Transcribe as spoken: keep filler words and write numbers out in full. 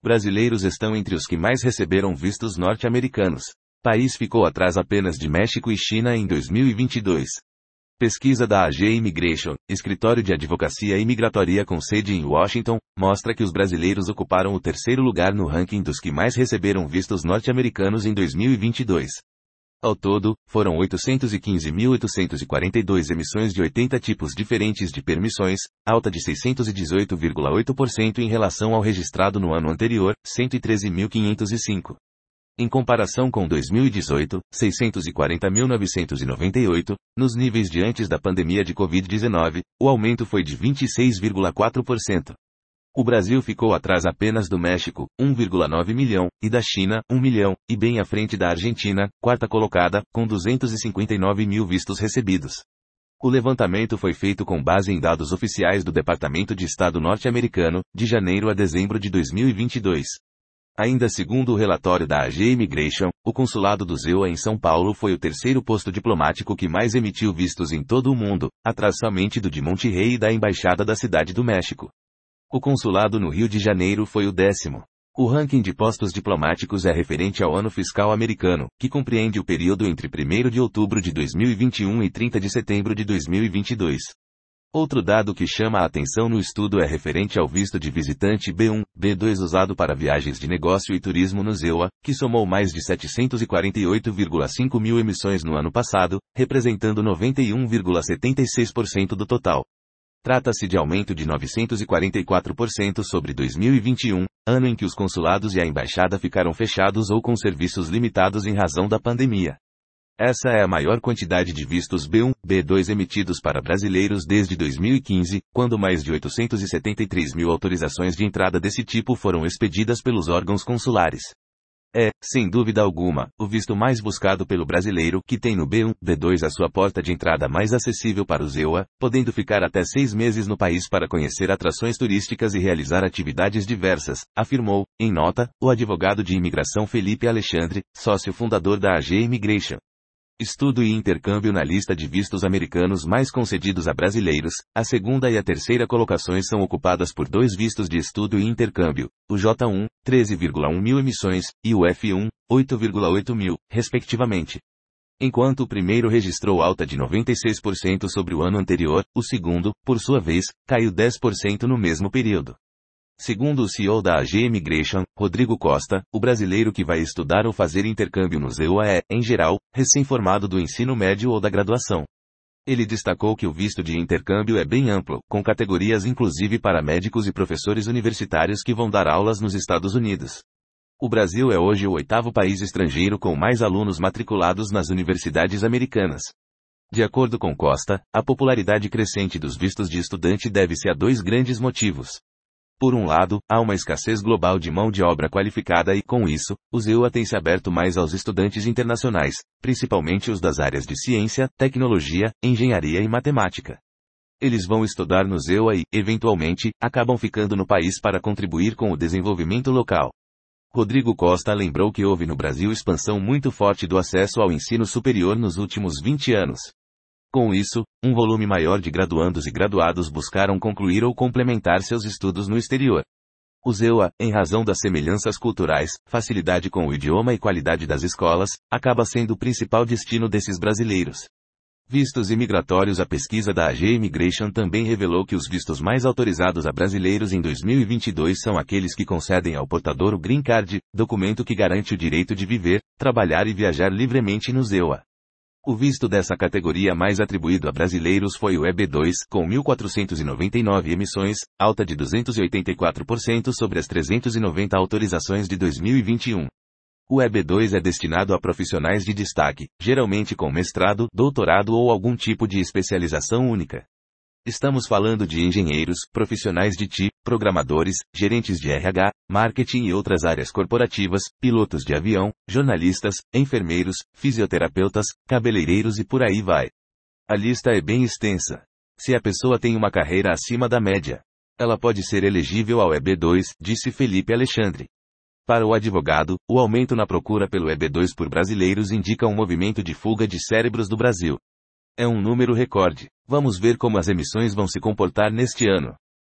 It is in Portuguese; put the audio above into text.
Brasileiros estão entre os que mais receberam vistos norte-americanos. País ficou atrás apenas de México e China em dois mil e vinte e dois. Pesquisa da A G Immigration, escritório de advocacia imigratória com sede em Washington, mostra que os brasileiros ocuparam o terceiro lugar no ranking dos que mais receberam vistos norte-americanos em dois mil e vinte e dois. Ao todo, foram oitocentos e quinze mil oitocentos e quarenta e dois emissões de oitenta tipos diferentes de permissões, alta de seiscentos e dezoito vírgula oito por cento em relação ao registrado no ano anterior, cento e treze mil quinhentos e cinco. Em comparação com dois mil e dezoito, seiscentos e quarenta mil novecentos e noventa e oito, nos níveis de antes da pandemia de covid dezenove, o aumento foi de vinte e seis vírgula quatro por cento. O Brasil ficou atrás apenas do México, um vírgula nove milhão, e da China, um milhão, e bem à frente da Argentina, quarta colocada, com duzentos e cinquenta e nove mil vistos recebidos. O levantamento foi feito com base em dados oficiais do Departamento de Estado norte-americano, de janeiro a dezembro de dois mil e vinte e dois. Ainda segundo o relatório da A G Immigration, o consulado do Z E U A em São Paulo foi o terceiro posto diplomático que mais emitiu vistos em todo o mundo, atrás somente do de Monterrey e da Embaixada da Cidade do México. O consulado no Rio de Janeiro foi o décimo. O ranking de postos diplomáticos é referente ao ano fiscal americano, que compreende o período entre primeiro de outubro de dois mil e vinte e um e trinta de setembro de dois mil e vinte e dois. Outro dado que chama a atenção no estudo é referente ao visto de visitante B um, B dois usado para viagens de negócio e turismo no Z E U A, que somou mais de setecentos e quarenta e oito vírgula cinco mil emissões no ano passado, representando noventa e um vírgula setenta e seis por cento do total. Trata-se de aumento de novecentos e quarenta e quatro por cento sobre dois mil e vinte e um, ano em que os consulados e a embaixada ficaram fechados ou com serviços limitados em razão da pandemia. Essa é a maior quantidade de vistos B um, B dois emitidos para brasileiros desde dois mil e quinze, quando mais de oitocentos e setenta e três mil autorizações de entrada desse tipo foram expedidas pelos órgãos consulares. É, sem dúvida alguma, o visto mais buscado pelo brasileiro que tem no B um, B dois a sua porta de entrada mais acessível para o Z E U A, podendo ficar até seis meses no país para conhecer atrações turísticas e realizar atividades diversas, afirmou, em nota, o advogado de imigração Felipe Alexandre, sócio fundador da A G Immigration. Estudo e intercâmbio na lista de vistos americanos mais concedidos a brasileiros, a segunda e a terceira colocações são ocupadas por dois vistos de estudo e intercâmbio, o J um, treze vírgula um mil emissões, e o F um, oito vírgula oito mil, respectivamente. Enquanto o primeiro registrou alta de noventa e seis por cento sobre o ano anterior, o segundo, por sua vez, caiu dez por cento no mesmo período. Segundo o C E O da A G Immigration, Rodrigo Costa, o brasileiro que vai estudar ou fazer intercâmbio no Z E U A é, em geral, recém-formado do ensino médio ou da graduação. Ele destacou que o visto de intercâmbio é bem amplo, com categorias inclusive para médicos e professores universitários que vão dar aulas nos Estados Unidos. O Brasil é hoje o oitavo país estrangeiro com mais alunos matriculados nas universidades americanas. De acordo com Costa, a popularidade crescente dos vistos de estudante deve-se a dois grandes motivos. Por um lado, há uma escassez global de mão de obra qualificada e, com isso, o Z E U A tem se aberto mais aos estudantes internacionais, principalmente os das áreas de ciência, tecnologia, engenharia e matemática. Eles vão estudar no Z E U A e, eventualmente, acabam ficando no país para contribuir com o desenvolvimento local. Rodrigo Costa lembrou que houve no Brasil expansão muito forte do acesso ao ensino superior nos últimos vinte anos. Com isso, um volume maior de graduandos e graduados buscaram concluir ou complementar seus estudos no exterior. O Z E U A, em razão das semelhanças culturais, facilidade com o idioma e qualidade das escolas, acaba sendo o principal destino desses brasileiros. Vistos imigratórios. A pesquisa da A G Immigration também revelou que os vistos mais autorizados a brasileiros em dois mil e vinte e dois são aqueles que concedem ao portador o Green Card, documento que garante o direito de viver, trabalhar e viajar livremente no Z E U A. O visto dessa categoria mais atribuído a brasileiros foi o E B dois, com mil quatrocentos e noventa e nove emissões, alta de duzentos e oitenta e quatro por cento sobre as trezentas e noventa autorizações de dois mil e vinte e um. O E B dois é destinado a profissionais de destaque, geralmente com mestrado, doutorado ou algum tipo de especialização única. Estamos falando de engenheiros, profissionais de T I, programadores, gerentes de R H, marketing e outras áreas corporativas, pilotos de avião, jornalistas, enfermeiros, fisioterapeutas, cabeleireiros e por aí vai. A lista é bem extensa. Se a pessoa tem uma carreira acima da média, ela pode ser elegível ao E B dois, disse Felipe Alexandre. Para o advogado, o aumento na procura pelo E B dois por brasileiros indica um movimento de fuga de cérebros do Brasil. É um número recorde. Vamos ver como as emissões vão se comportar neste ano.